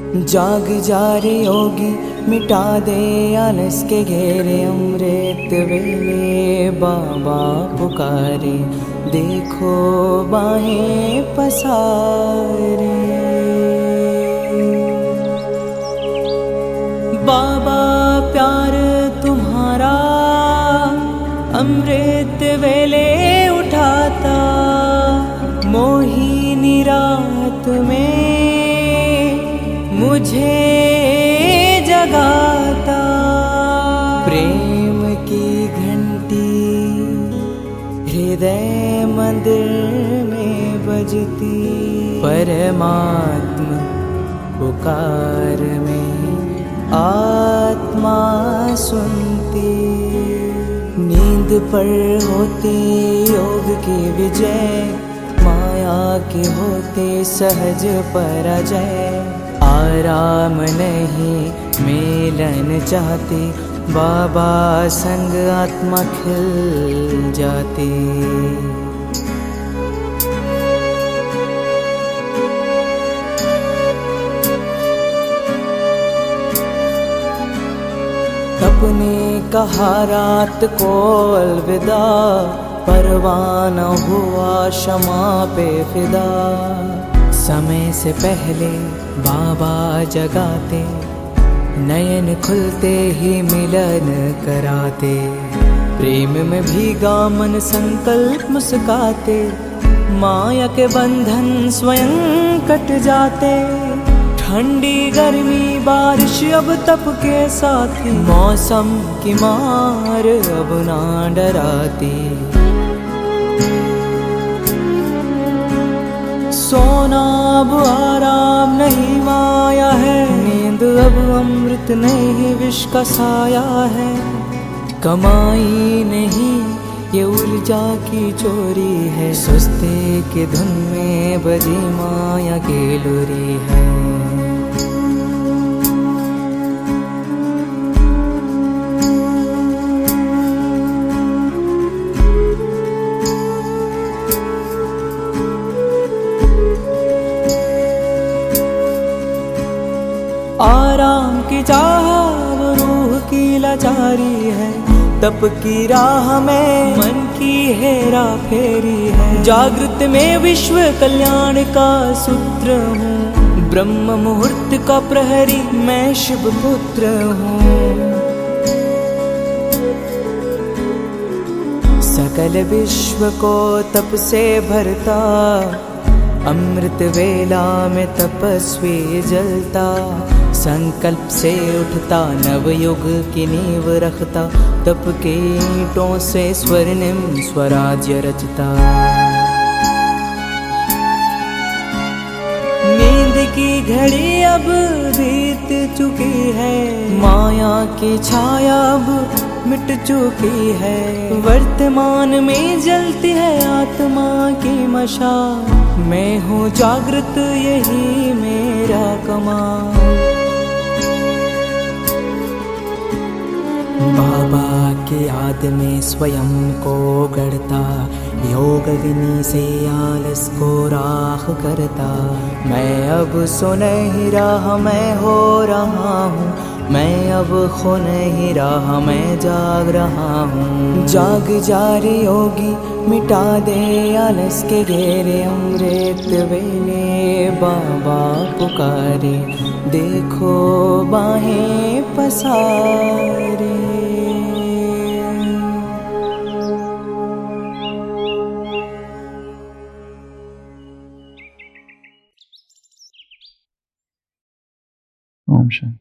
जाग जा रे योगी, मिटा दे आलस के घेरे। अमृत वेले बाबा पुकारे, देखो बाहें पसारे। बाबा प्यार तुम्हारा अमृत वेले उठाता, मोहिनी रात में मुझे जगाता। प्रेम की घंटी हृदय मंदिर में बजती, परमात्मा पुकार में आत्मा सुनती। नींद पर होती योग की विजय, माया के होते सहज पराजय। आराम नहीं मिलन चाहती, बाबा संग आत्मा खिल जाती। अपने कहा रात को अलविदा, परवाना हुआ क्षमा पे फिदा। समय से पहले बाबा जगाते, नयन खुलते ही मिलन कराते। प्रेम में भीगा मन संकल्प मुस्काते, माया के बंधन स्वयं कट जाते। ठंडी गर्मी बारिश अब तप के साथी, मौसम की मार अब ना डराती। सोना अब आराम नहीं माया है, नींद अब अमृत नहीं विष का साया है। कमाई नहीं ये ऊर्जा की चोरी है, सुस्ती की धुन में बजी माया की लोरी है। आराम की चाह वो रूह की लाचारी है, तप की राह में मन की हेरा फेरी है। जागृत में विश्व कल्याण का सूत्र हूँ, ब्रह्म मुहूर्त का प्रहरी मैं शिव पुत्र हूँ। सकल विश्व को तप से भरता, अमृत वेला में तपस्वी जलता। संकल्प से उठता नवयुग की नींव रखता, तप के ईंटों से स्वर्णिम स्वराज्य रचता। नींद की घड़ी अब बीत चुकी है, माया की छाया अब मिट चुकी है। वर्तमान में जलती है आत्मा की मशाल, मैं हूँ जागृत यही मेरा कमाल। बाबा की याद में स्वयं को गढ़ता, योग विनी से आलस को राख करता। मैं अब सो नहीं रहा मैं हो रहा हूँ, मैं अब खो नहीं रहा मैं जाग रहा हूँ। जाग जा रे योगी, मिटा दे आलस के घेरे। अमृत वेले बाबा पुकारे, देखो बाहें पसारे। ओम शांति।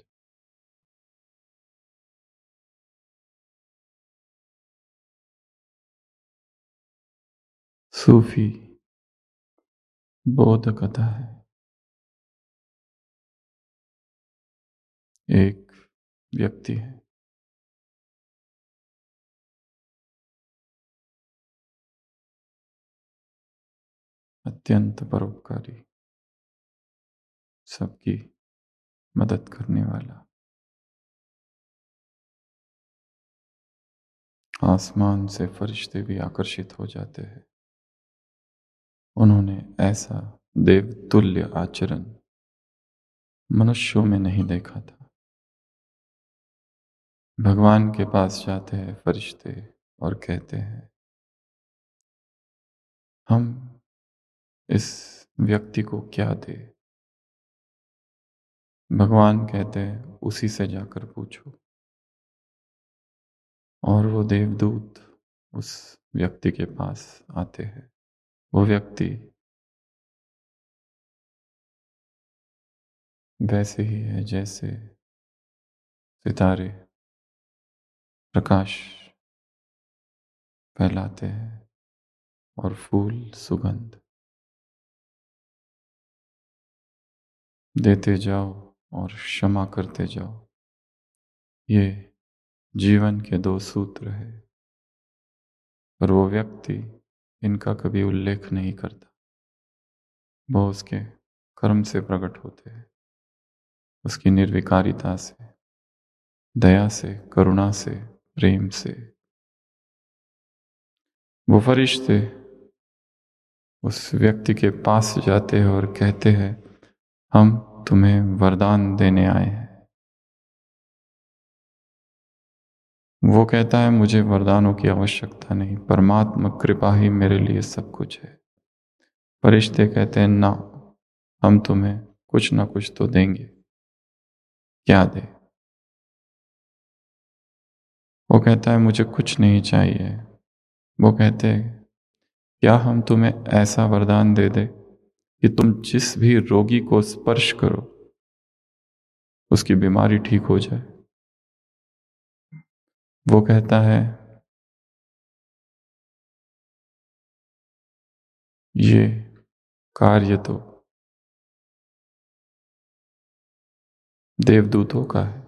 सूफी बौद्ध कथा है। एक व्यक्ति है, अत्यंत परोपकारी, सबकी मदद करने वाला। आसमान से फरिश्ते भी आकर्षित हो जाते हैं। उन्होंने ऐसा देवतुल्य आचरण मनुष्यों में नहीं देखा था। भगवान के पास जाते हैं फरिश्ते और कहते हैं, हम इस व्यक्ति को क्या दें? भगवान कहते हैं, उसी से जाकर पूछो। और वो देवदूत उस व्यक्ति के पास आते हैं। वो व्यक्ति वैसे ही है जैसे सितारे प्रकाश फैलाते हैं और फूल सुगंध देते जाओ और क्षमा करते जाओ। ये जीवन के दो सूत्र हैं, पर वो व्यक्ति इनका कभी उल्लेख नहीं करता। वो उसके कर्म से प्रकट होते हैं, उसकी निर्विकारिता से, दया से, करुणा से, प्रेम से। वो फरिश्ते उस व्यक्ति के पास जाते हैं और कहते हैं, हम तुम्हें वरदान देने आए हैं। वो कहता है, मुझे वरदानों की आवश्यकता नहीं, परमात्मा कृपा ही मेरे लिए सब कुछ है। फरिश्ते कहते हैं, ना, हम तुम्हें कुछ ना कुछ तो देंगे। क्या दे? वो कहता है, मुझे कुछ नहीं चाहिए। वो कहते हैं, क्या हम तुम्हें ऐसा वरदान दे दे कि तुम जिस भी रोगी को स्पर्श करो उसकी बीमारी ठीक हो जाए? वो कहता है, ये कार्य तो देवदूतों का है।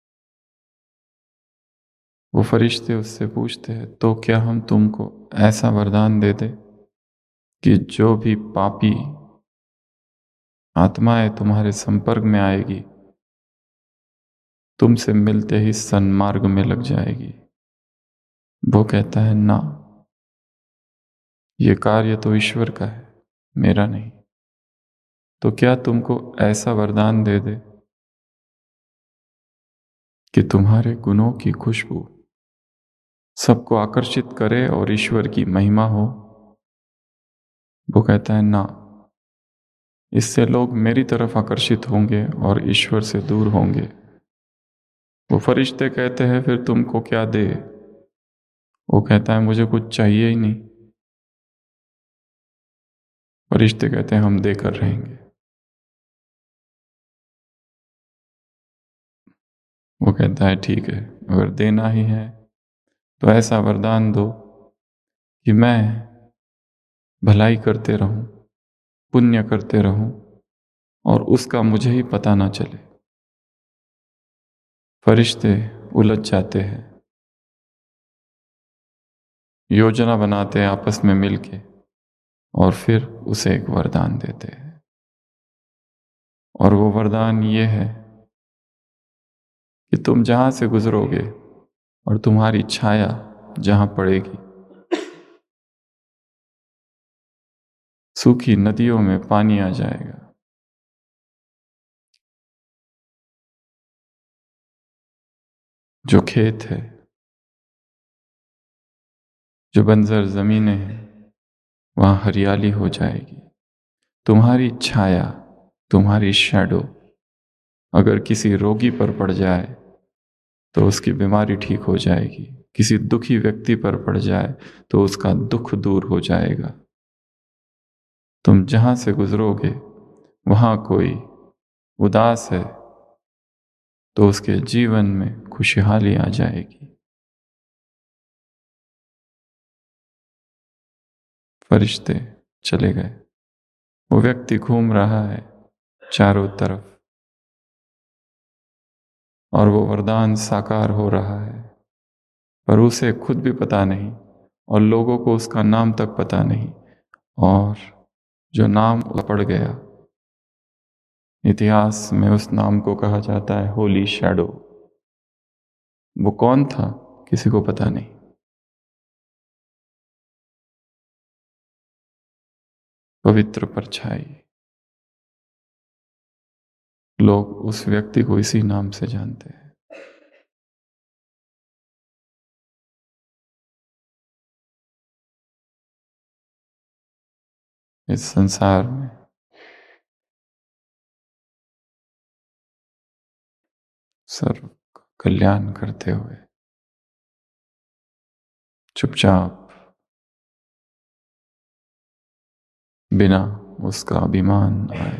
वो फरिश्ते उससे पूछते हैं, तो क्या हम तुमको ऐसा वरदान दे दे कि जो भी पापी आत्माएं तुम्हारे संपर्क में आएगी तुमसे मिलते ही सन्मार्ग में लग जाएगी? वो कहता है, ना, ये कार्य तो ईश्वर का है, मेरा नहीं। तो क्या तुमको ऐसा वरदान दे दे कि तुम्हारे गुणों की खुशबू सबको आकर्षित करे और ईश्वर की महिमा हो? वो कहता है, ना, इससे लोग मेरी तरफ आकर्षित होंगे और ईश्वर से दूर होंगे। वो फरिश्ते कहते हैं, फिर तुमको क्या दे? वो कहता है, मुझे कुछ चाहिए ही नहीं। फरिश्ते कहते हैं, हम देकर रहेंगे। वो कहता है, ठीक है, अगर देना ही है तो ऐसा वरदान दो कि मैं भलाई करते रहूं, पुण्य करते रहूं और उसका मुझे ही पता ना चले। फरिश्ते उलझ जाते हैं, योजना बनाते हैं आपस में मिलके और फिर उसे एक वरदान देते हैं। और वो वरदान ये है कि तुम जहां से गुजरोगे और तुम्हारी छाया जहां पड़ेगी, सूखी नदियों में पानी आ जाएगा। जो खेत है, जो बंजर जमीनें हैं, वहां हरियाली हो जाएगी। तुम्हारी छाया, तुम्हारी शैडो अगर किसी रोगी पर पड़ जाए तो उसकी बीमारी ठीक हो जाएगी। किसी दुखी व्यक्ति पर पड़ जाए तो उसका दुख दूर हो जाएगा। तुम जहां से गुजरोगे वहां कोई उदास है तो उसके जीवन में खुशहाली आ जाएगी। फरिश्ते चले गए। वो व्यक्ति घूम रहा है चारों तरफ और वो वरदान साकार हो रहा है, पर उसे खुद भी पता नहीं और लोगों को उसका नाम तक पता नहीं। और जो नाम पड़ गया, इतिहास में उस नाम को कहा जाता है होली शैडो। वो कौन था किसी को पता नहीं। पवित्र परछाई। लोग उस व्यक्ति को इसी नाम से जानते हैं। इस संसार में सर्व कल्याण करते हुए चुपचाप बिना उसका अभिमान आए,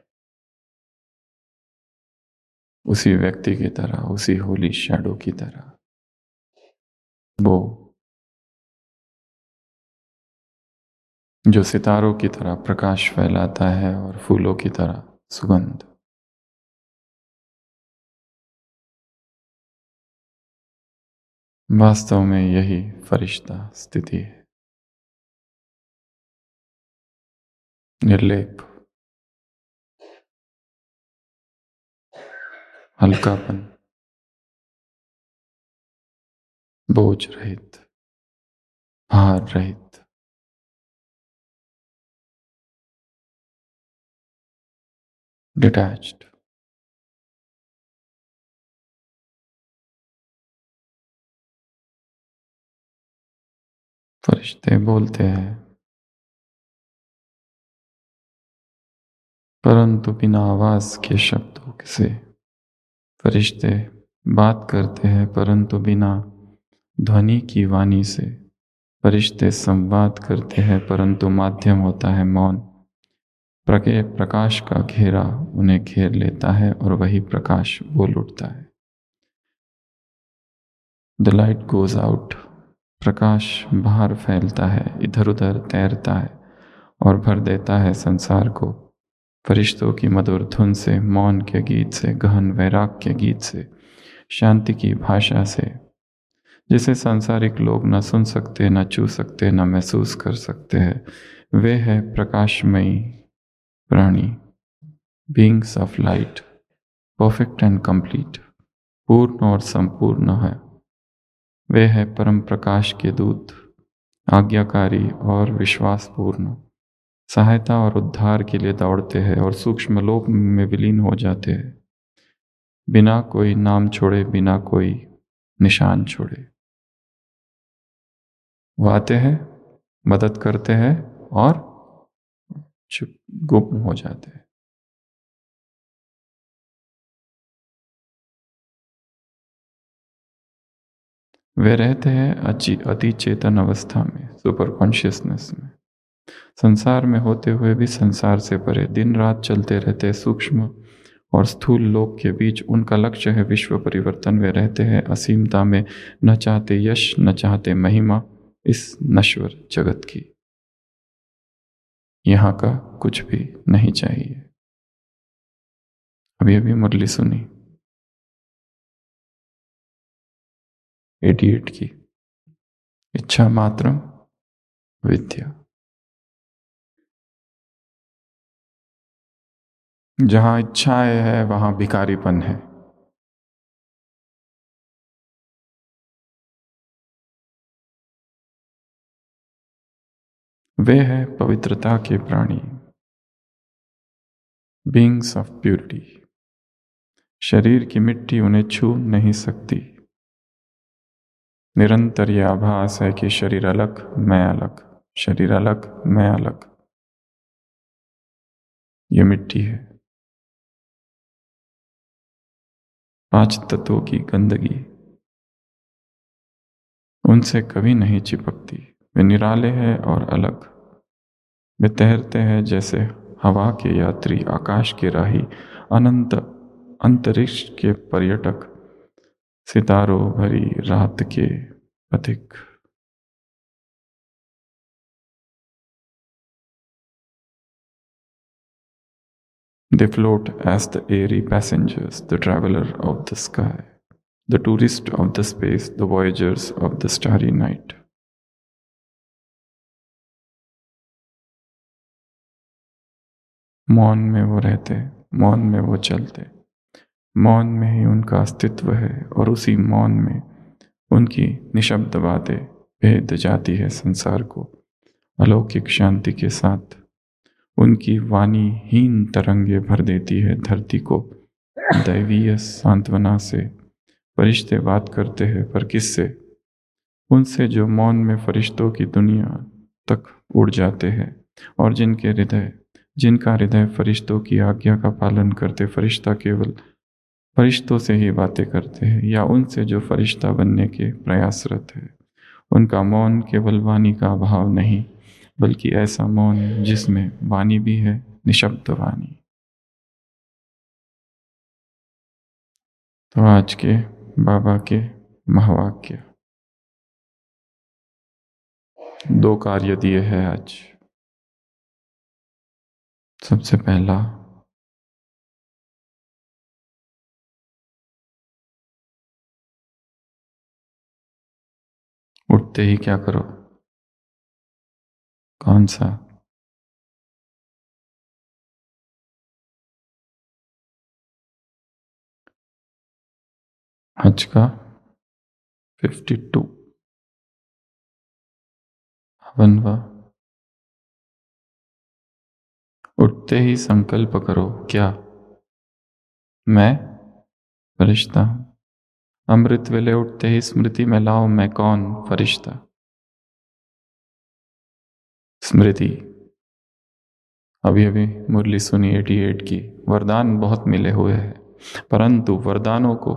उसी व्यक्ति की तरह, उसी होली शैडो की तरह वो जो सितारों की तरह प्रकाश फैलाता है और फूलों की तरह सुगंध, वास्तव में यही फरिश्ता स्थिति है। निर्लेप, हल्कापन, बोझ रहित, भार रहित, डिटैच्ड। फरिश्ते बोलते हैं परंतु बिना आवाज के शब्दों से। फरिश्ते बात करते हैं परंतु बिना ध्वनि की वाणी से। फरिश्ते संवाद करते हैं परंतु माध्यम होता है मौन। प्रकाश का घेरा उन्हें घेर लेता है और वही प्रकाश बोल उठता है। The light goes out. प्रकाश बाहर फैलता है, इधर उधर तैरता है और भर देता है संसार को। फरिश्तों की मधुर धुन से, मौन के गीत से, गहन वैराग के गीत से, शांति की भाषा से, जिसे सांसारिक लोग न सुन सकते, न छू सकते, न महसूस कर सकते हैं, वे है प्रकाशमयी प्राणी, beings of light, perfect and complete, पूर्ण और संपूर्ण है। वे है परम प्रकाश के दूत, आज्ञाकारी और विश्वासपूर्ण, सहायता और उद्धार के लिए दौड़ते हैं और सूक्ष्म लोक में विलीन हो जाते हैं, बिना कोई नाम छोड़े, बिना कोई निशान छोड़े। वो आते हैं, मदद करते हैं और चुप गुम हो जाते हैं। वे रहते हैं अति चेतन अवस्था में, सुपर कॉन्शियसनेस में, संसार में होते हुए भी संसार से परे, दिन रात चलते रहते सूक्ष्म और स्थूल लोक के बीच। उनका लक्ष्य है विश्व परिवर्तन। वे रहते हैं असीमता में, न चाहते यश, न चाहते महिमा इस नश्वर जगत की। यहाँ का कुछ भी नहीं चाहिए। अभी अभी मुरली सुनी 88 की, इच्छा मात्रम विद्या। जहां इच्छाएं है वहां भिखारीपन है। वे है पवित्रता के प्राणी, बीइंग्स ऑफ प्यूरिटी। शरीर की मिट्टी उन्हें छू नहीं सकती। निरंतर यह आभास है कि शरीर अलग, मैं अलग, शरीर अलग, मैं अलग। ये मिट्टी है, 5 तत्वों की गंदगी उनसे कभी नहीं चिपकती। वे निराले हैं और अलग। वे तैरते हैं जैसे हवा के यात्री, आकाश के राही, अनंत अंतरिक्ष के पर्यटक, सितारों भरी रात के पथिक। They float as the airy passengers, the traveler of the sky, the tourist of the space, the voyagers of the starry night. मौन में वो रहते, मौन में वो चलते, मौन में ही उनका अस्तित्व है और उसी मौन में उनकी निशब्द बातें भेद जाती है संसार को अलौकिक शांति के साथ। उनकी वाणी हीन तरंगे भर देती है धरती को दैवीय सांत्वना से फरिश्ते बात करते हैं, पर किससे? उनसे जो मौन में फरिश्तों की दुनिया तक उड़ जाते हैं, और जिनका हृदय फरिश्तों की आज्ञा का पालन करते फरिश्ता केवल फरिश्तों से ही बातें करते हैं, या उनसे जो फरिश्ता बनने के प्रयासरत है। उनका मौन केवल वाणी का अभाव नहीं, बल्कि ऐसा मौन जिसमें वाणी भी है, निशब्द वाणी। तो आज के बाबा के महावाक्य, 2 कार्य दिए हैं आज। सबसे पहला, उठते ही क्या करो? कौन सा? आज का 52 हवनवा। उठते ही संकल्प करो, क्या? मैं फरिश्ता हूं। अमृत वेले उठते ही स्मृति में लाओ, मैं कौन? फरिश्ता। स्मृति। अभी अभी मुरली सुनी 88 की। वरदान बहुत मिले हुए हैं, परंतु वरदानों को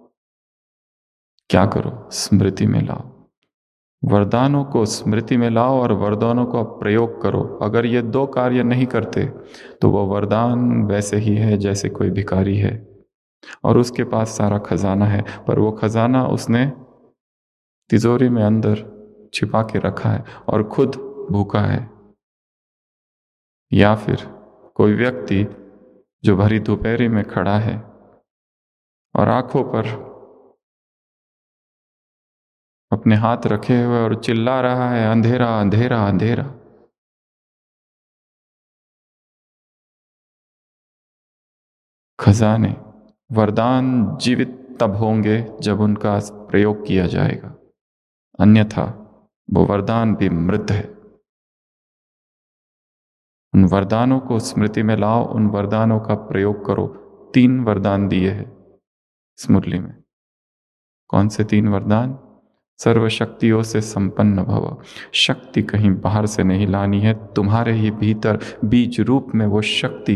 क्या करो? स्मृति में लाओ। वरदानों को स्मृति में लाओ और वरदानों का प्रयोग करो। अगर ये 2 कार्य नहीं करते तो वो वरदान वैसे ही है जैसे कोई भिखारी है और उसके पास सारा खजाना है, पर वो खजाना उसने तिजोरी में अंदर छिपा के रखा है और खुद भूखा है। या फिर कोई व्यक्ति जो भरी दोपहरी में खड़ा है और आंखों पर अपने हाथ रखे हुए और चिल्ला रहा है, अंधेरा अंधेरा अंधेरा। खजाने, वरदान जीवित तब होंगे जब उनका प्रयोग किया जाएगा, अन्यथा वो वरदान भी मृत है। उन वरदानों को स्मृति में लाओ, उन वरदानों का प्रयोग करो। 3 वरदान दिए हैं इस मुरली में। कौन से 3 वरदान? सर्वशक्तियों से संपन्न भव। शक्ति कहीं बाहर से नहीं लानी है, तुम्हारे ही भीतर बीज रूप में वो शक्ति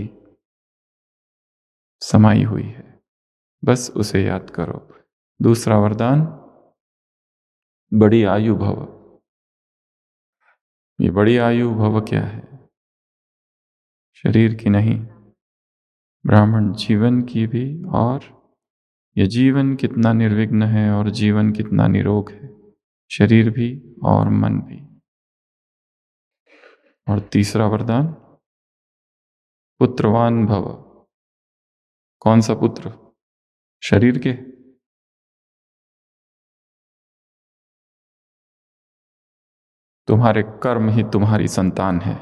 समाई हुई है, बस उसे याद करो। दूसरा वरदान, बड़ी आयु भव। ये बड़ी आयु भव क्या है? शरीर की नहीं, ब्राह्मण जीवन की भी। और ये जीवन कितना निर्विघ्न है और जीवन कितना निरोग है, शरीर भी और मन भी। और तीसरा वरदान, पुत्रवान भव। कौन सा पुत्र? शरीर के? तुम्हारे कर्म ही तुम्हारी संतान है।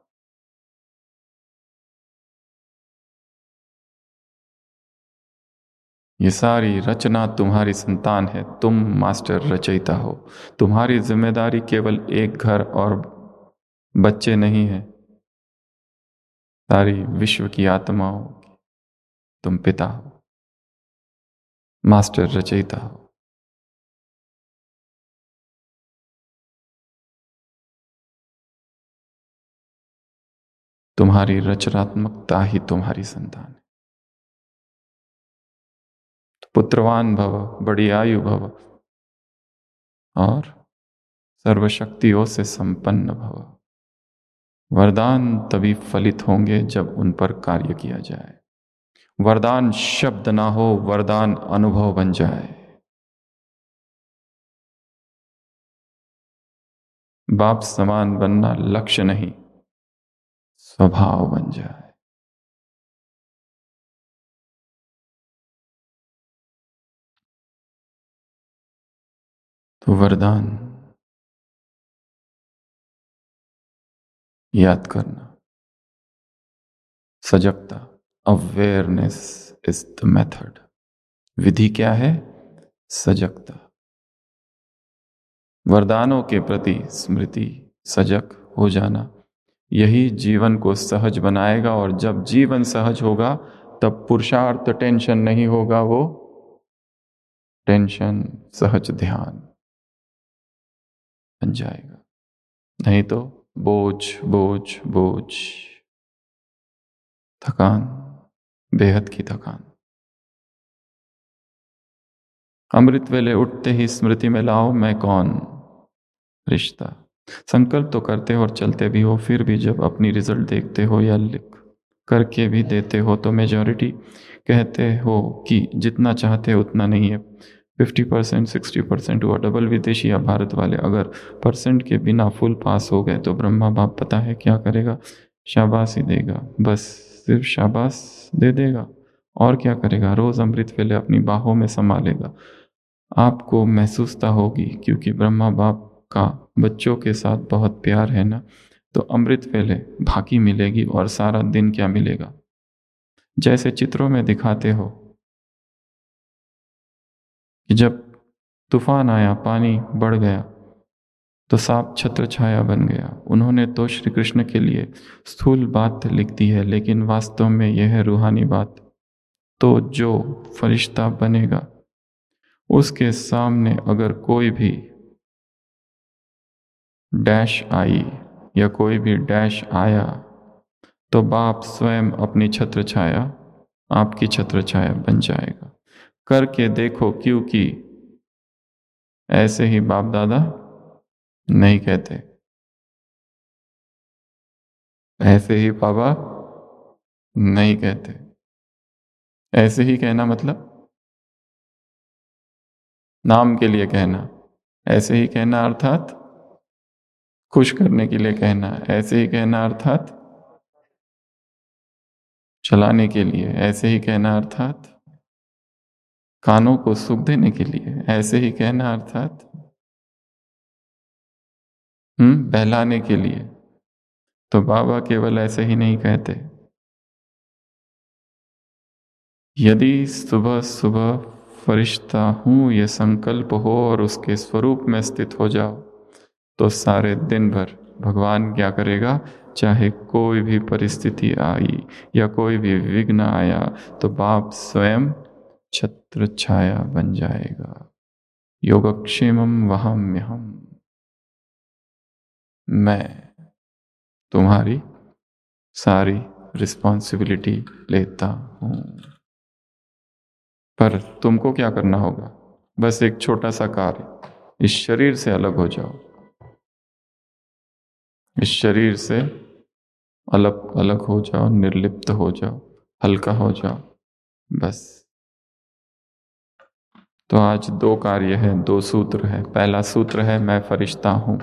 ये सारी रचना तुम्हारी संतान है, तुम मास्टर रचयिता हो। तुम्हारी जिम्मेदारी केवल एक घर और बच्चे नहीं है, सारी विश्व की आत्माओं की तुम पिता हो, मास्टर रचयिता हो। तुम्हारी रचनात्मकता ही तुम्हारी संतान है। तो पुत्रवान भव, बड़ी आयु भव और सर्वशक्तियों से संपन्न भव। वरदान तभी फलित होंगे जब उन पर कार्य किया जाए। वरदान शब्द ना हो, वरदान अनुभव बन जाए। बाप समान बनना लक्ष्य नहीं, स्वभाव बन जाए। तो वरदान याद करना, सजगता, अवेयरनेस इज द मेथड। विधि क्या है? सजगता। वरदानों के प्रति स्मृति, सजग हो जाना, यही जीवन को सहज बनाएगा। और जब जीवन सहज होगा तब पुरुषार्थ टेंशन नहीं होगा, वो टेंशन सहज ध्यान बन जाएगा। नहीं तो बोझ बोझ बोझ, थकान, बेहद की थकान। अमृत वेले उठते ही स्मृति में लाओ मैं कौन, रिश्ता। संकल्प तो करते हो और चलते भी हो, फिर भी जब अपनी रिजल्ट देखते हो या लिख करके भी देते हो तो मेजॉरिटी कहते हो कि जितना चाहते हो उतना नहीं है। 50%, 60% हुआ। डबल विदेशी या भारत वाले अगर परसेंट के बिना फुल पास हो गए तो ब्रह्मा बाप पता है क्या करेगा, शाबाश ही देगा, बस सिर्फ शाबाश दे देगा। और क्या करेगा, रोज अमृत वेले अपनी बाहों में संभालेगा। आपको महसूसता होगी क्योंकि ब्रह्मा बाप का बच्चों के साथ बहुत प्यार है ना, तो अमृत वेले भाकी मिलेगी और सारा दिन क्या मिलेगा। जैसे चित्रों में दिखाते हो कि जब तूफान आया, पानी बढ़ गया तो सांप छत्र छाया बन गया। उन्होंने तो श्री कृष्ण के लिए स्थूल बात लिख दी है, लेकिन वास्तव में यह है रूहानी बात। तो जो फरिश्ता बनेगा उसके सामने अगर कोई भी डैश आई या कोई भी डैश आया तो बाप स्वयं अपनी छत्र छाया, आपकी छत्र छाया बन जाएगा। करके देखो, क्योंकि ऐसे ही बाप दादा नहीं कहते, ऐसे ही बाबा नहीं कहते। ऐसे ही कहना मतलब नाम के लिए कहना, ऐसे ही कहना अर्थात खुश करने के लिए कहना, ऐसे ही कहना अर्थात चलाने के लिए, ऐसे ही कहना अर्थात कानों को सुख देने के लिए, ऐसे ही कहना अर्थात बहलाने के लिए। तो बाबा केवल ऐसे ही नहीं कहते। यदि सुबह सुबह फरिश्ता हूं ये संकल्प हो और उसके स्वरूप में स्थित हो जाओ तो सारे दिन भर भगवान क्या करेगा, चाहे कोई भी परिस्थिति आई या कोई भी विघ्न आया तो बाप स्वयं छत्र छाया बन जाएगा। योगक्षेमम वहाम्यहम, मैं तुम्हारी सारी रिस्पॉन्सिबिलिटी लेता हूं। पर तुमको क्या करना होगा, बस एक छोटा सा कार्य, इस शरीर से अलग हो जाओ, इस शरीर से अलग अलग हो जाओ, निर्लिप्त हो जाओ, हल्का हो जाओ, बस। तो आज 2 कार्य है, 2 सूत्र है। पहला सूत्र है मैं फरिश्ता हूं।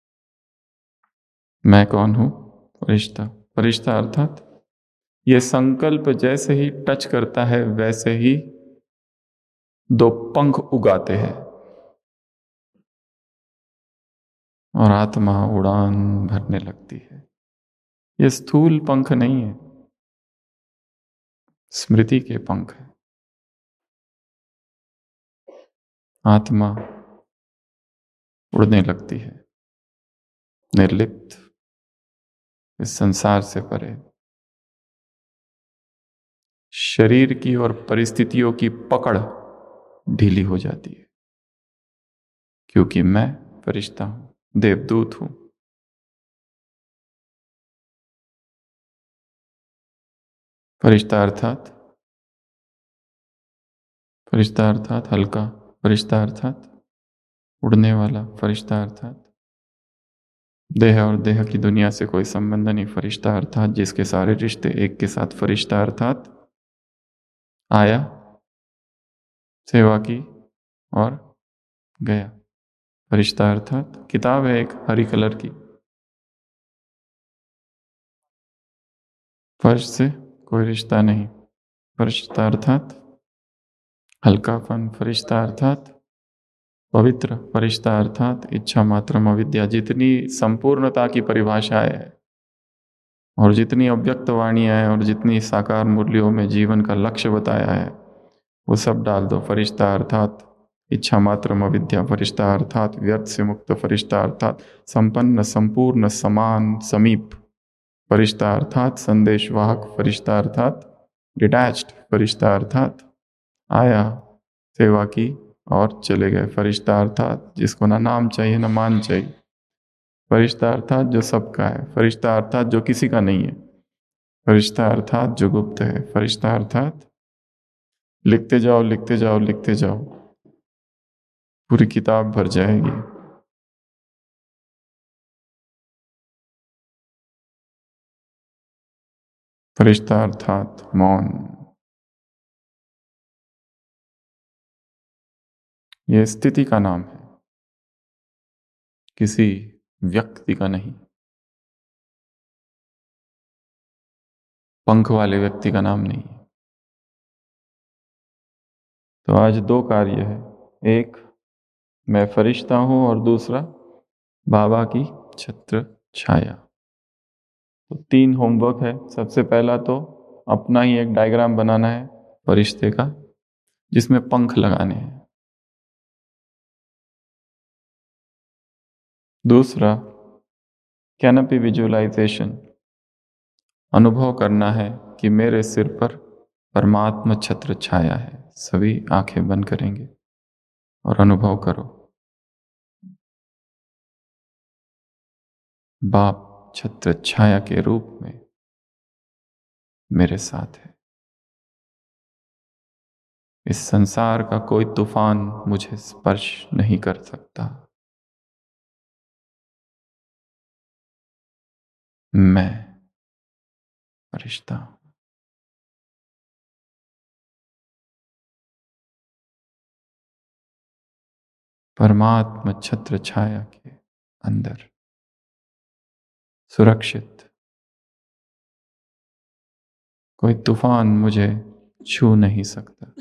मैं कौन हूं, फरिश्ता। फरिश्ता अर्थात ये संकल्प जैसे ही टच करता है वैसे ही 2 पंख उगाते हैं और आत्मा उड़ान भरने लगती है। ये स्थूल पंख नहीं है, स्मृति के पंख है। आत्मा उड़ने लगती है, निर्लिप्त, इस संसार से परे। शरीर की और परिस्थितियों की पकड़ ढीली हो जाती है, क्योंकि मैं फरिश्ता हूं, देवदूत हूं। फरिश्ता अर्थात हल्का, फरिश्ता अर्थात उड़ने वाला, फरिश्ता अर्थात देह और देह की दुनिया से कोई संबंध नहीं। फरिश्ता अर्थात जिसके सारे रिश्ते एक के साथ। फरिश्ता अर्थात आया, सेवा की और गया। फरिश्ता अर्थात किताब है एक हरी कलर की, फर्श से कोई रिश्ता नहीं। फरिश्ता अर्थात हल्कापन। फरिश्ता अर्थात पवित्र। फरिश्ता अर्थात इच्छा मात्रम अविद्या। जितनी संपूर्णता की परिभाषा है और जितनी अव्यक्त वाणियां है और जितनी साकार मुरलियों में जीवन का लक्ष्य बताया है वो सब डाल दो। फरिश्ता अर्थात इच्छा मात्रम अविद्या। फरिश्ता अर्थात व्यर्थ से मुक्त। फरिश्ता अर्थात संपन्न, संपूर्ण, समान, समीप। फरिश्ता अर्थात संदेशवाहक। फरिश्ता अर्थात डिटैच्ड फरिश्ता अर्थात आया, सेवा की और चले गए। फरिश्ता अर्थात जिसको ना नाम चाहिए ना मान चाहिए। फरिश्ता अर्थात जो सबका है। फरिश्ता अर्थात जो किसी का नहीं है। फरिश्ता अर्थात जो गुप्त है। फरिश्ता अर्थात लिखते जाओ लिखते जाओ लिखते जाओ, पूरी किताब भर जाएगी। फरिश्ता अर्थात मौन। यह स्थिति का नाम है, किसी व्यक्ति का नहीं। पंख वाले व्यक्ति का नाम नहीं है। तो आज दो कार्य है, एक मैं फरिश्ता हूं और दूसरा बाबा की छत्र छाया। तो तीन होमवर्क है। सबसे पहला तो अपना ही एक डायग्राम बनाना है फरिश्ते का, जिसमें पंख लगाने हैं। दूसरा कैनपी विजुअलाइजेशन, अनुभव करना है कि मेरे सिर पर परमात्मा छत्र छाया है। सभी आंखें बंद करेंगे और अनुभव करो, बाप छत्र छाया के रूप में मेरे साथ है। इस संसार का कोई तूफान मुझे स्पर्श नहीं कर सकता। मैं फरिश्ता हूं। परमात्मा छत्र छाया के अंदर सुरक्षित। कोई तूफान मुझे छू नहीं सकता।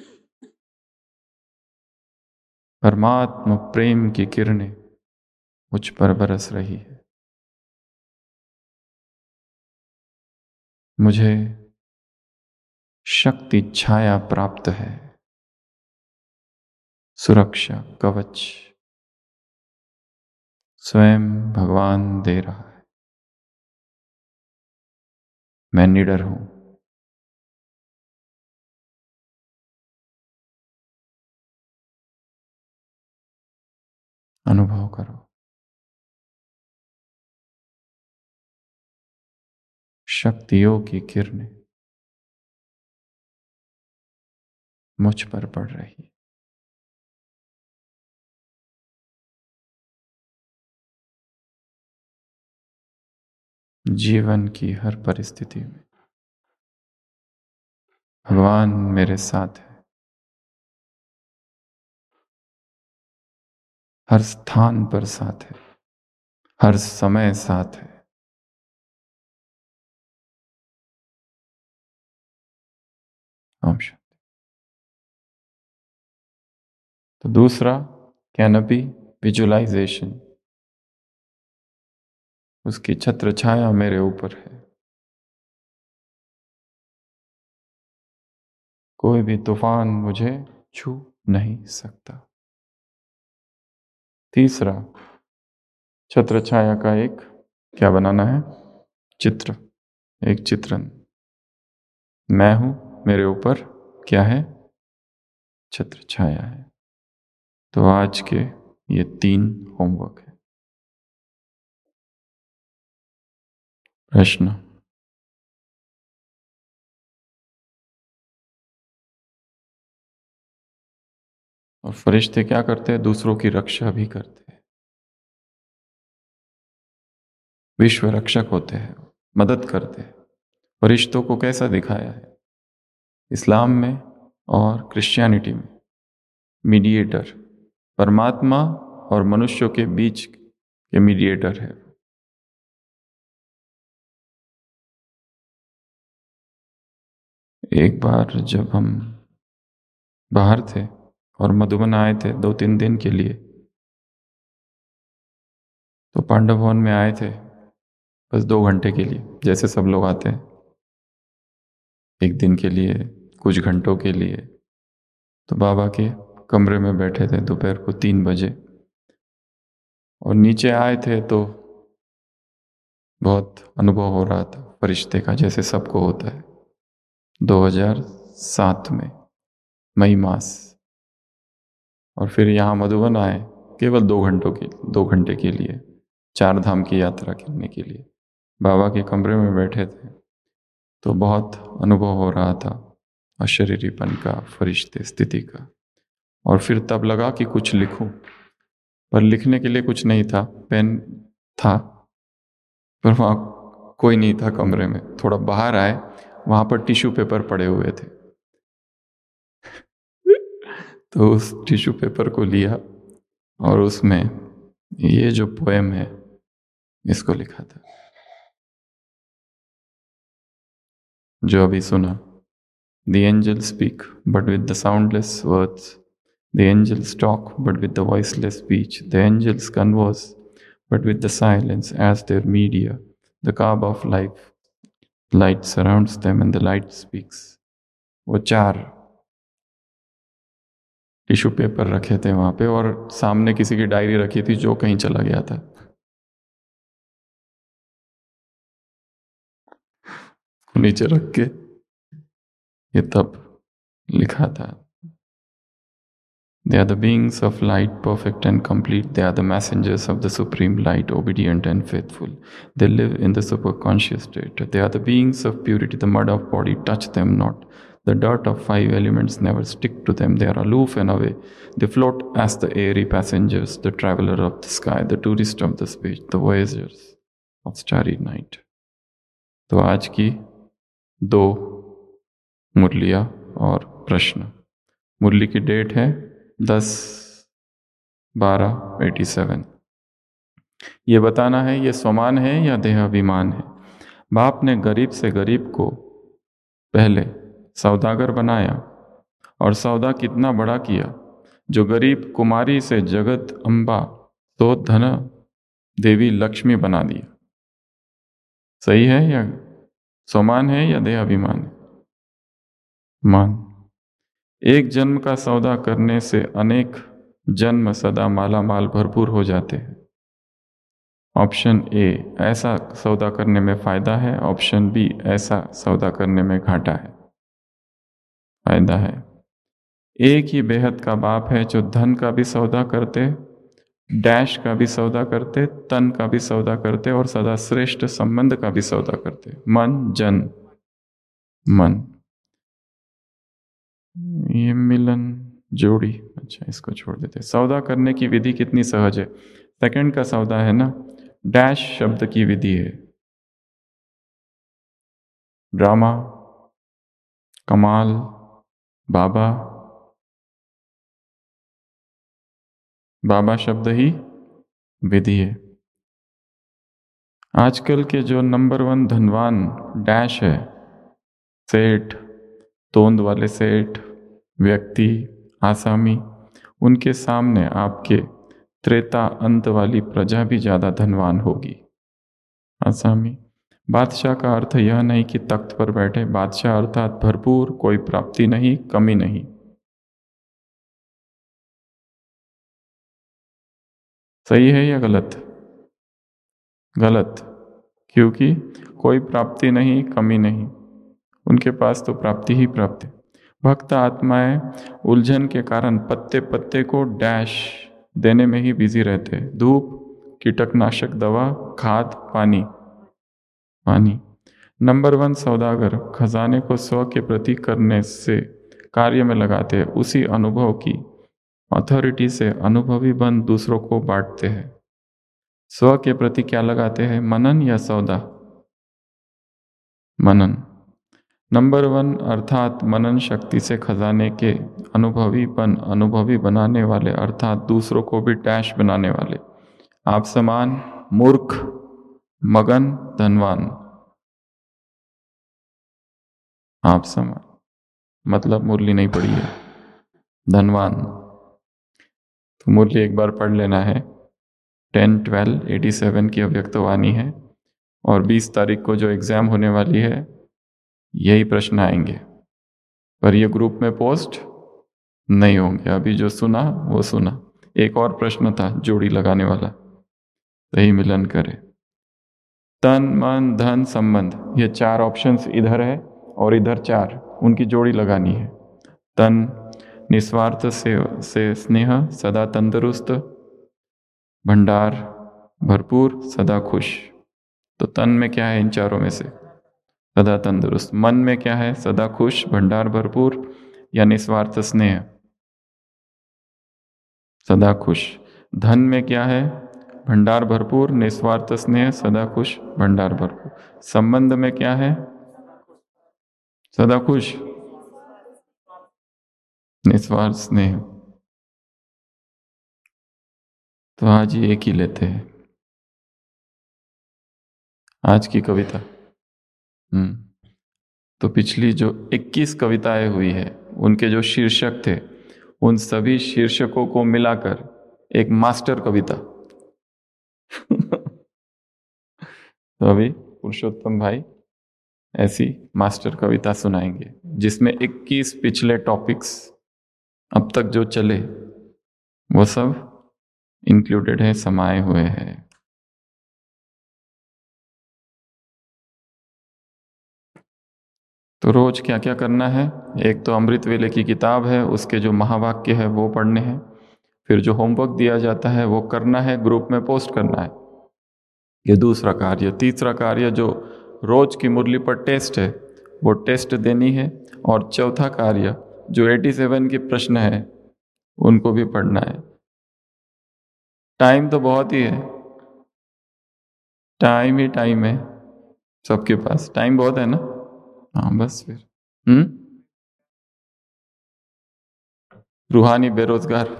परमात्मा प्रेम की किरणें मुझ पर बरस रही है। मुझे शक्ति छाया प्राप्त है, सुरक्षा कवच स्वयं भगवान दे रहा है। मैं निडर हूं। अनुभव करो, शक्तियों की किरणें मुझ पर पड़ रही। जीवन की हर परिस्थिति में भगवान मेरे साथ है। हर स्थान पर साथ है, हर समय साथ है। ओम शांति। तो दूसरा कैनपी विजुअलाइजेशन, उसकी छत्र छाया मेरे ऊपर है। कोई भी तूफान मुझे छू नहीं सकता। तीसरा छत्र छाया का एक क्या बनाना है, चित्र, एक चित्रण। मैं हूं, मेरे ऊपर क्या है, छत्र छाया है। तो आज के ये तीन होमवर्क है। प्रश्न। और फरिश्ते क्या करते हैं, दूसरों की रक्षा भी करते हैं। विश्व रक्षक होते हैं, मदद करते हैं। फरिश्तों को कैसा दिखाया है इस्लाम में और क्रिश्चियनिटी में, मीडिएटर, परमात्मा और मनुष्यों के बीच के मीडिएटर है। एक बार जब हम बाहर थे और मधुबन आए थे 2-3 दिन के लिए, तो पांडव भवन में आए थे बस 2 घंटे के लिए, जैसे सब लोग आते हैं एक दिन के लिए, कुछ घंटों के लिए। तो बाबा के कमरे में बैठे थे दोपहर को 3 बजे, और नीचे आए थे तो बहुत अनुभव हो रहा था फरिश्ते का, जैसे सबको होता है। 2007 में मई मास। और फिर यहाँ मधुबन आए केवल 2 घंटे के लिए, 4 धाम की यात्रा करने के लिए। बाबा के कमरे में बैठे थे तो बहुत अनुभव हो रहा था अशरीरीपन का, फरिश्ते स्थिति का। और फिर तब लगा कि कुछ लिखूं, पर लिखने के लिए कुछ नहीं था। पेन था पर वहाँ कोई नहीं था कमरे में। थोड़ा बाहर आए, वहाँ पर टिश्यू पेपर पड़े हुए थे। तो उस टिश्यू पेपर को लिया और उसमें ये जो पोएम है इसको लिखा था, जो अभी सुना। The angels speak, but with the soundless words. The angels talk, but with the voiceless speech. The angels converse, but with the silence as their media. The carb of life, light surrounds them and the light speaks. वो 4 tissue paper रखे थे वहां पे, और सामने किसी की diary रखी थी जो कहीं चला गया था। नीचे रख के ये तब लिखा था। They are the beings of light, perfect and complete. They are the messengers of the supreme light, obedient and faithful. They live in the superconscious state. They are the beings of purity. The mud of body touch them not. The dirt of 5 elements never stick to them. They are aloof and away. They float as the airy passengers, the traveler of the sky, the tourist of the space, the voyagers of starry night. तो आज की 2 मुरलियाँ और प्रश्न। मुरली की date है 10/12/87। ये बताना है ये स्वमान है या देहाभिमान है। बाप ने गरीब से गरीब को पहले सौदागर बनाया और सौदा कितना बड़ा किया। जो गरीब कुमारी से जगत अम्बा तो धन देवी लक्ष्मी बना दिया। सही है या स्वमान है या देहाभिमान है? मान। एक जन्म का सौदा करने से अनेक जन्म सदा माला माल भरपूर हो जाते हैं। ऑप्शन ए, ऐसा सौदा करने में फायदा है। ऑप्शन बी, ऐसा सौदा करने में घाटा है। फायदा है। एक ही बेहद का बाप है जो धन का भी सौदा करते, डैश का भी सौदा करते, तन का भी सौदा करते और सदा श्रेष्ठ संबंध का भी सौदा करते। मन, जन, मन। ये मिलन जोड़ी, अच्छा इसको छोड़ देते। सौदा करने की विधि कितनी सहज है। सेकंड का सौदा है ना। डैश शब्द की विधि है। ड्रामा, कमाल, बाबा। बाबा शब्द ही विधि है। आजकल के जो नंबर 1 धनवान डैश है, सेठ, तोंद वाले सेठ, व्यक्ति, आसामी, उनके सामने आपके त्रेता अंत वाली प्रजा भी ज्यादा धनवान होगी। आसामी। बादशाह का अर्थ यह नहीं कि तख्त पर बैठे। बादशाह अर्थात भरपूर, कोई प्राप्ति नहीं, कमी नहीं। सही है या गलत? गलत। क्योंकि कोई प्राप्ति नहीं, कमी नहीं। उनके पास तो प्राप्ति ही प्राप्ति। भक्त आत्माएं उलझन के कारण पत्ते पत्ते को डैश देने में ही बिजी रहते। धूप, कीटकनाशक दवा, खाद, पानी। पानी। नंबर 1 सौदागर खजाने को स्व के प्रति करने से कार्य में लगाते हैं। उसी अनुभव की अथॉरिटी से अनुभवी बन दूसरों को बांटते हैं। स्व के प्रति क्या लगाते हैं? मनन या सौदा? मनन। नंबर 1 अर्थात मनन शक्ति से खजाने के अनुभवी बनाने वाले, अर्थात दूसरों को भी डैश बनाने वाले। आप समान, मूर्ख, मगन, धनवान। आप समान मतलब मुरली नहीं पढ़ी है। धनवान तो मुरली एक बार पढ़ लेना है। 10/12/87 की अव्यक्तवाणी है और 20 तारीख को जो एग्जाम होने वाली है यही प्रश्न आएंगे, पर ये ग्रुप में पोस्ट नहीं होंगे। अभी जो सुना वो सुना। एक और प्रश्न था जोड़ी लगाने वाला, सही मिलन करे। तन, मन, धन, संबंध, ये 4 ऑप्शंस इधर है और इधर 4। उनकी जोड़ी लगानी है। तन निस्वार्थ से स्नेह, सदा तंदुरुस्त, भंडार भरपूर, सदा खुश। तो तन में क्या है इन चारों में से? सदा तंदुरुस्त। मन में क्या है? सदा खुश, भंडार भरपूर या निस्वार्थ स्नेह, सदा खुश। धन में क्या है? भंडार भरपूर, निस्वार्थ स्नेह, सदा खुश, भंडार भरपूर। संबंध में क्या है? सदा खुश, निस्वार्थ स्नेह। तो आज ही एक ही लेते हैं, आज की कविता। तो पिछली जो 21 कविताएं हुई है उनके जो शीर्षक थे उन सभी शीर्षकों को मिलाकर एक मास्टर कविता तो अभी पुरुषोत्तम भाई ऐसी मास्टर कविता सुनाएंगे जिसमें 21 पिछले टॉपिक्स अब तक जो चले वो सब इंक्लूडेड है, समाये हुए हैं। तो रोज क्या क्या करना है? एक तो अमृत वेले की किताब है, उसके जो महावाक्य है वो पढ़ने हैं। फिर जो होमवर्क दिया जाता है वो करना है, ग्रुप में पोस्ट करना है। ये दूसरा कार्य। तीसरा कार्य जो रोज की मुरली पर टेस्ट है वो टेस्ट देनी है। और चौथा कार्य जो 87 के प्रश्न है उनको भी पढ़ना है। टाइम तो बहुत ही है, टाइम ही टाइम है, सबके पास टाइम बहुत है ना। हाँ बस फिर रूहानी बेरोजगार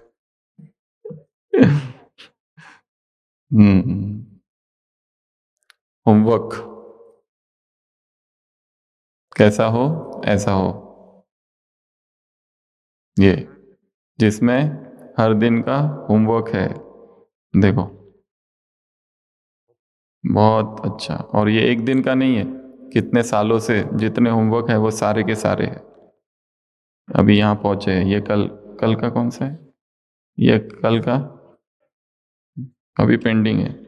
होमवर्क कैसा हो ऐसा हो, ये जिसमें हर दिन का होमवर्क है। देखो बहुत अच्छा। और ये एक दिन का नहीं है, कितने सालों से जितने होमवर्क है वो सारे के सारे है। अभी यहाँ पहुंचे हैं, ये कल कल का कौन सा है? ये कल का अभी पेंडिंग है।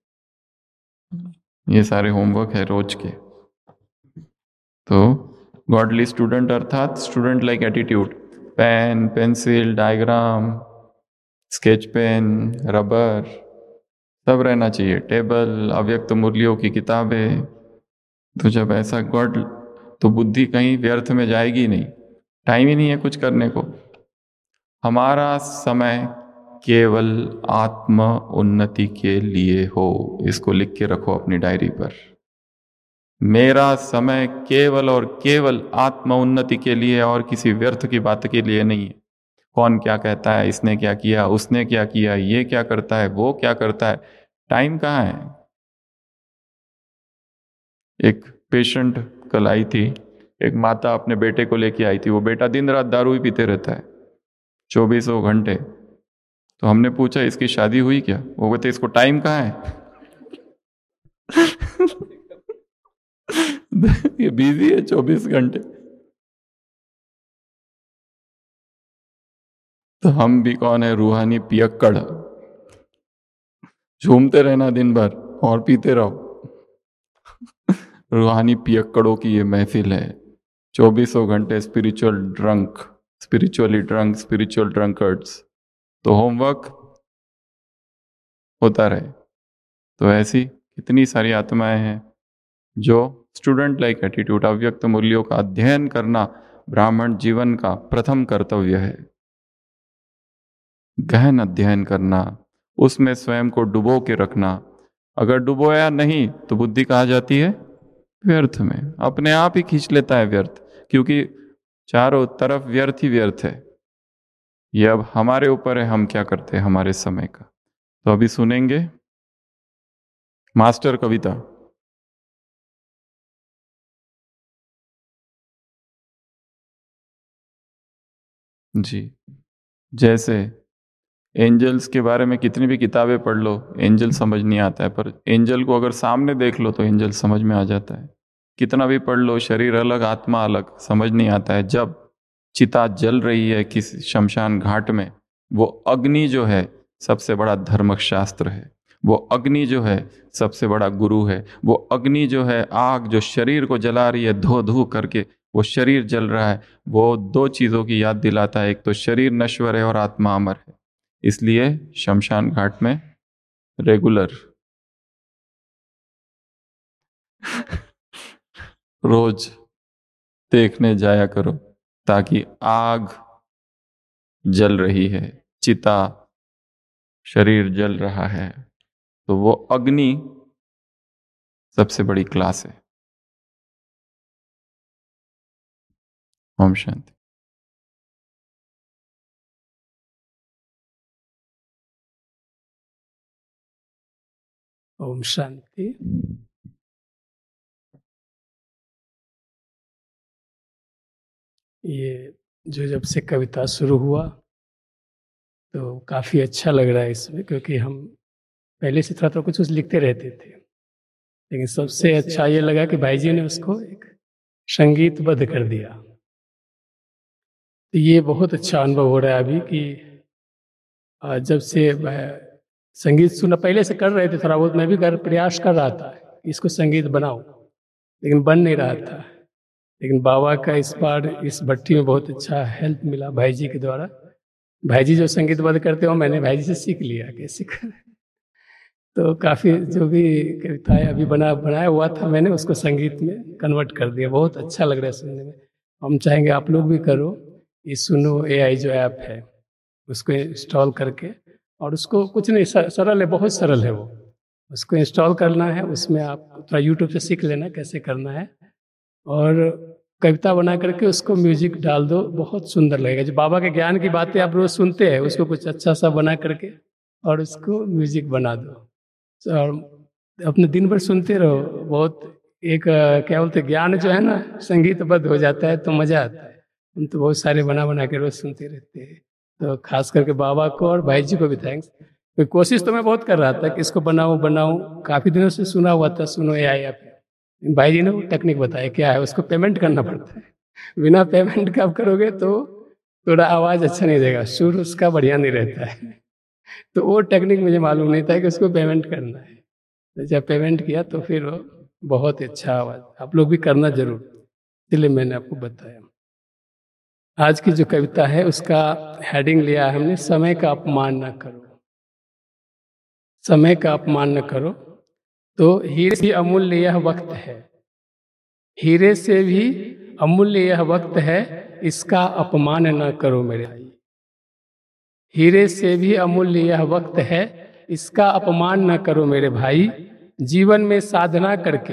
ये सारे होमवर्क है रोज के। तो गॉडली स्टूडेंट अर्थात student like attitude, pen, pencil, diagram, sketch pen, rubber सब रहना चाहिए। टेबल, अव्यक्त मुरलियों की किताबें। तो जब ऐसा गॉड, तो बुद्धि कहीं व्यर्थ में जाएगी नहीं। टाइम ही नहीं है कुछ करने को। हमारा समय केवल आत्म उन्नति के लिए हो, इसको लिख के रखो अपनी डायरी पर। मेरा समय केवल और केवल आत्म उन्नति के लिए और किसी व्यर्थ की बात के लिए नहीं है। कौन क्या कहता है, इसने क्या किया, उसने क्या किया, ये क्या करता है, वो क्या करता है, टाइम कहाँ है। एक पेशेंट कल आई थी, एक माता अपने बेटे को लेके आई थी। वो बेटा दिन रात दारू ही पीते रहता है 24 घंटे। तो हमने पूछा इसकी शादी हुई क्या? वो कहते इसको टाइम कहाँ है ये बिजी है 24 घंटे। तो हम भी कौन है? रूहानी पियक्कड़, झूमते रहना दिन भर और पीते रहो। रूहानी पियक्कड़ों की ये महफिल है, 24 घंटे spiritual drunk, spiritually drunk, spiritual drunkards. तो होमवर्क होता रहे। तो ऐसी कितनी सारी आत्माएं हैं जो स्टूडेंट लाइक एटीट्यूड, अव्यक्त मूल्यों का अध्ययन करना ब्राह्मण जीवन का प्रथम कर्तव्य है। गहन अध्ययन करना, उसमें स्वयं को डुबो के रखना। अगर डुबोया नहीं तो बुद्धि कहाँ जाती है? व्यर्थ में। अपने आप ही खींच लेता है व्यर्थ, क्योंकि चारों तरफ व्यर्थ ही व्यर्थ है। ये अब हमारे ऊपर है, हम क्या करते हैं हमारे समय का। तो अभी सुनेंगे मास्टर कविता। जी, जैसे एंजल्स के बारे में कितनी भी किताबें पढ़ लो, एंजल समझ नहीं आता है, पर एंजल को अगर सामने देख लो तो एंजल समझ में आ जाता है। कितना भी पढ़ लो, शरीर अलग आत्मा अलग, समझ नहीं आता है। जब चिता जल रही है किसी शमशान घाट में, वो अग्नि जो है सबसे बड़ा धर्मशास्त्र है। वो अग्नि जो है सबसे बड़ा गुरु है। वो अग्नि जो है, आग जो शरीर को जला रही है धो धो करके, वो शरीर जल रहा है, वो दो चीज़ों की याद दिलाता है, एक तो शरीर नश्वर है और आत्मा अमर है। इसलिए शमशान घाट में रेगुलर रोज देखने जाया करो, ताकि आग जल रही है, चिता, शरीर जल रहा है, तो वो अग्नि सबसे बड़ी क्लास है। ओम शांति। ओम शांति। ये जो जब से कविता शुरू हुआ तो काफ़ी अच्छा लग रहा है इसमें, क्योंकि हम पहले से थोड़ा कुछ लिखते रहते थे, लेकिन सबसे अच्छा ये लगा कि भाई जी ने उसको एक संगीतबद्ध कर दिया। तो ये बहुत अच्छा अनुभव हो रहा है अभी कि जब से संगीत सुना, पहले से कर रहे थे थोड़ा बहुत, मैं भी प्रयास कर रहा था इसको संगीत बनाऊं, लेकिन बन नहीं रहा था। लेकिन बाबा का इस बार इस भट्टी में बहुत अच्छा हेल्प मिला भाई जी के द्वारा। भाई जी जो संगीतबद्ध करते हो मैंने भाई जी से सीख लिया कैसे कर। तो काफ़ी जो भी कविताएं अभी बनाया हुआ था मैंने उसको संगीत में कन्वर्ट कर दिया। बहुत अच्छा लग रहा है सुनने में। हम चाहेंगे आप लोग भी करो, ये सुनो AI जो ऐप है उसको इंस्टॉल करके, और उसको कुछ नहीं, सरल है, बहुत सरल है वो। उसको इंस्टॉल करना है, उसमें आप थोड़ा यूट्यूब से सीख लेना कैसे करना है, और कविता बना करके उसको म्यूजिक डाल दो, बहुत सुंदर लगेगा। जो बाबा के ज्ञान की बातें आप रोज सुनते हैं उसको कुछ अच्छा सा बना करके और उसको म्यूजिक बना दो, और अपने दिन भर सुनते रहो। बहुत एक क्या बोलते, ज्ञान जो है ना संगीतबद्ध हो जाता है तो मजा आता है। हम तो बहुत सारे बना के रोज सुनते रहते हैं। तो खास करके बाबा को और भाई जी को भी थैंक्स। तो कोशिश तो मैं बहुत कर रहा था कि इसको बनाऊं, काफी दिनों से सुना हुआ था सुनो AI ऐप। भाई जी ने वो टेक्निक बताया क्या है, उसको पेमेंट करना पड़ता है। बिना पेमेंट का आप करोगे तो थोड़ा आवाज अच्छा नहीं देगा, सुर उसका बढ़िया नहीं रहता है। तो वो टेक्निक मुझे मालूम नहीं था कि उसको पेमेंट करना है। तो जब पेमेंट किया तो फिर वो बहुत अच्छा आवाज। आप लोग भी करना जरूर, इसलिए मैंने आपको बताया। आज की जो कविता है उसका हेडिंग लिया है हमने, समय का अपमान न करो। समय का अपमान न करो। तो हीरे से अमूल्य यह वक्त है, हीरे से भी अमूल्य यह वक्त है, इसका अपमान न करो मेरे भाई। हीरे से भी अमूल्य यह वक्त है, इसका अपमान न करो मेरे भाई। जीवन में साधना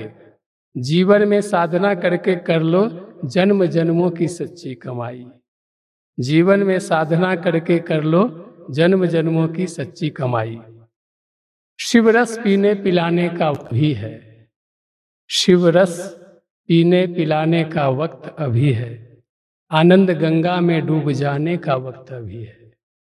करके कर लो जन्म जन्मों की सच्ची कमाई। जीवन में साधना करके कर लो जन्म जन्मों की सच्ची कमाई। शिव रस पीने पिलाने का भी है, शिव रस पीने पिलाने का वक्त अभी है। आनंद गंगा में डूब जाने का वक्त अभी है।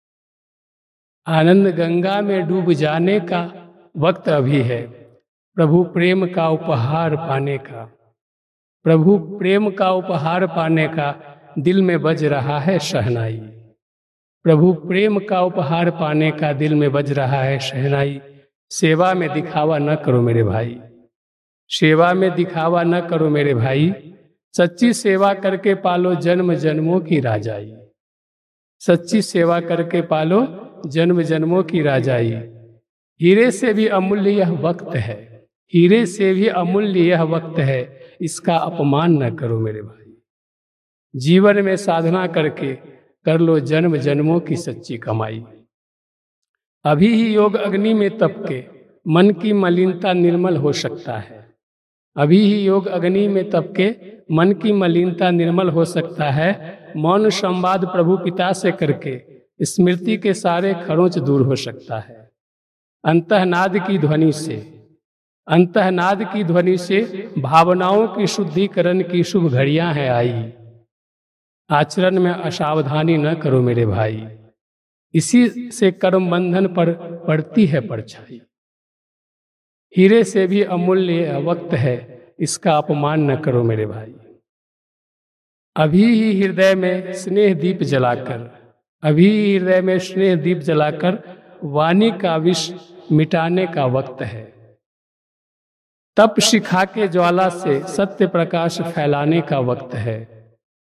आनंद गंगा में डूब जाने का वक्त अभी है। प्रभु प्रेम का उपहार पाने का, प्रभु प्रेम का उपहार पाने का दिल में बज रहा है शहनाई। प्रभु प्रेम का उपहार पाने का दिल में बज रहा है शहनाई। सेवा में दिखावा न करो मेरे भाई, सेवा में दिखावा न करो मेरे भाई। सच्ची सेवा करके पालो जन्म जन्मों की राजाई। सच्ची सेवा करके पालो जन्म जन्मों की राजाई। हीरे से भी अमूल्य यह वक्त है, हीरे से भी अमूल्य यह वक्त है, इसका अपमान न करो मेरे भाई। जीवन में साधना करके कर लो जन्म जन्मों की सच्ची कमाई। अभी ही योग अग्नि में तप के मन की मलिनता निर्मल हो सकता है। अभी ही योग अग्नि में तप के मन की मलिनता निर्मल हो सकता है। मौन संवाद प्रभु पिता से करके स्मृति के सारे खरोंच दूर हो सकता है। अंतःनाद की ध्वनि से, अंतःनाद की ध्वनि से भावनाओं की शुद्धिकरण की शुभ घड़ियां हैं आई। आचरण में असावधानी न करो मेरे भाई, इसी से कर्म बंधन पर पड़ती है परछाई। हीरे से भी अमूल्य वक्त है, इसका अपमान न करो मेरे भाई। अभी ही हृदय में स्नेह दीप जलाकर, अभी ही हृदय में स्नेह दीप जलाकर वाणी का विष मिटाने का वक्त है। तप शिखा के ज्वाला से सत्य प्रकाश फैलाने का वक्त है।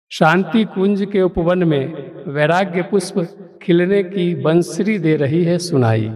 शांति कुंज के उपवन में वैराग्य पुष्प खिलने की बंसरी दे रही है सुनाई।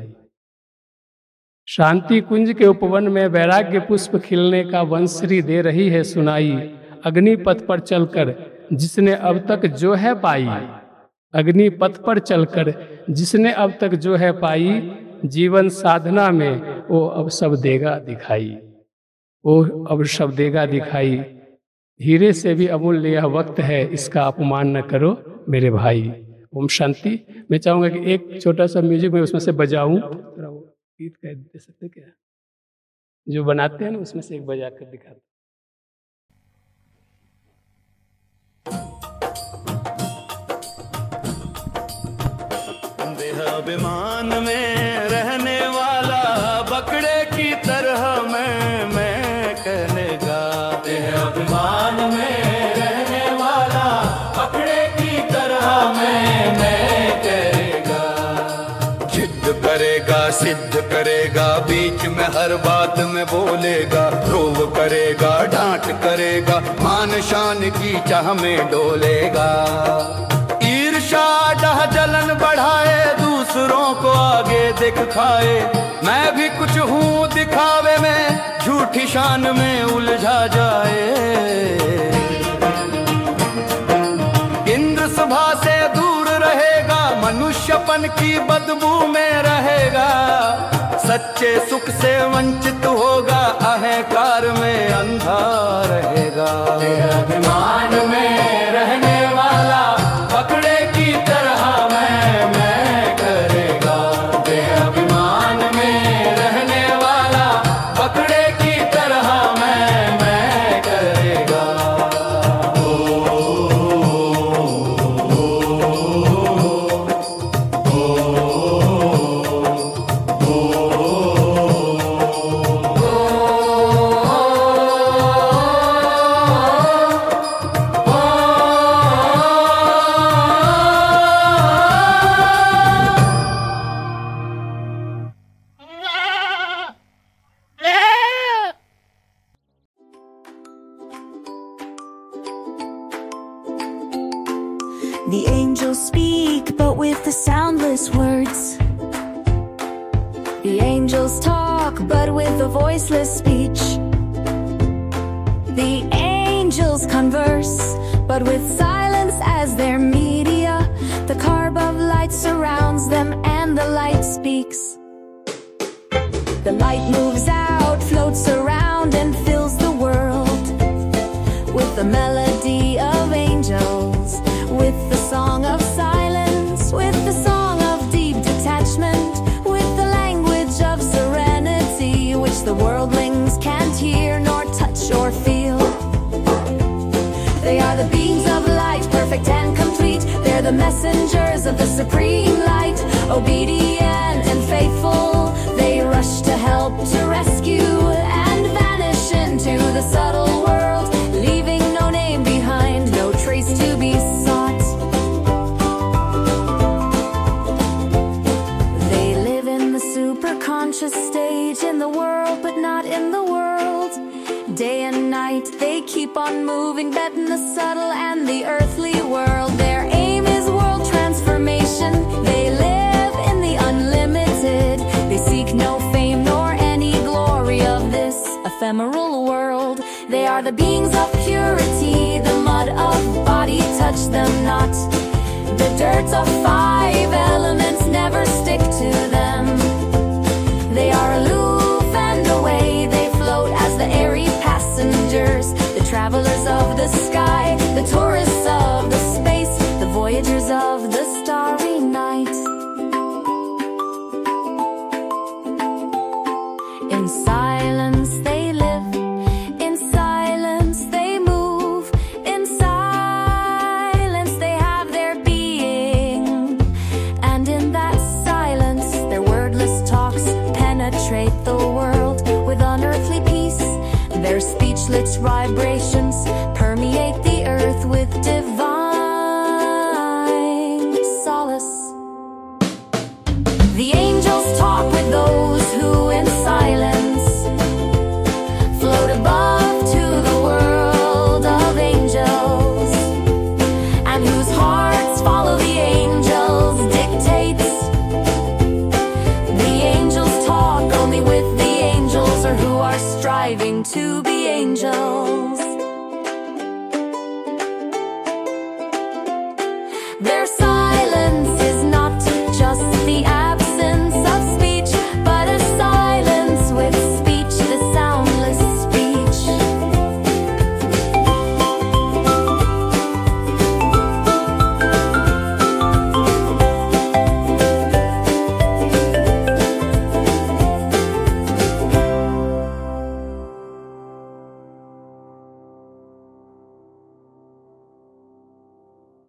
शांति कुंज के उपवन में वैराग्य पुष्प खिलने का बंसरी दे रही है सुनाई। अग्निपथ पर चलकर जिसने अब तक जो है पाई, अग्निपथ पर चलकर जिसने अब तक जो है पाई, जीवन साधना में वो अब सब देगा दिखाई, वो अब सब देगा दिखाई। हीरे से भी अमूल्य यह वक्त है, इसका अपमान न करो मेरे भाई। ओम शांति। मैं चाहूंगा कि एक छोटा सा म्यूजिक मैं उसमें से बजाऊं, थोड़ा वो गीत कह दे सकते क्या, जो बनाते हैं ना उसमें से एक बजा कर दिखाते। अभिमान में रहने वाला बकरे की तरह मैं कहनेगा। अभिमान में रहने वाला बकरे की तरह मैं कहेगा। जिद करेगा सिद्ध करेगा, बीच में हर बात में बोलेगा। रोव करेगा डांट करेगा, मान शान की चाह में डोलेगा। ईर्ष्या डह जलन बढ़ाए, दूसरों को आगे दिखाए। मैं भी कुछ हूँ दिखावे में, झूठी शान में उलझा जाए। इंद्र सभा से दूर रहेगा, मनुष्यपन की बदबू में रहेगा। सच्चे सुख से वंचित होगा, अहंकार में अंधा रहेगा। अभिमान में रहने वाला बकरे की तरह मैं करेगा। अभिमान में रहने वाला बकरे की तरह मैं करेगा। The angels speak, but with the soundless words. The angels talk, but with a voiceless speech. The angels converse, but with silence as their media. The carb of light surrounds them, and the light speaks. The light moves out, floats around, and fills the world with the melody of angels, with the song of silence, with the song of deep detachment, with the language of serenity, which the worldlings can't hear, nor touch or feel. They are the beings of light, perfect and complete. They're the messengers of the supreme light, obedient and faithful. They rush to help, to rescue, and vanish into the subtle world, leaving no name behind, no trace to be sought. They live in the superconscious stage, in the world but not in the world. Day and night they keep on moving, betting the subtle and the earthly world. Their aim is world transformation. They live in the unlimited. They seek no fame nor any glory of this ephemeral world. They are the beings of purity. The mud of body touch them not. The dirt of 5 elements never stick to them. They are aloof and away. They float as the airy passengers, the travelers of the sky, the tourists of the space, the voyagers of the starry night. In silence they live, in silence they move, in silence they have their being. And in that silence their wordless talks penetrate the world with unearthly peace. Their speechless vibrations permeate the earth with divine solace. The angels talk with those who in silence float above to the world of angels. striving to be angels.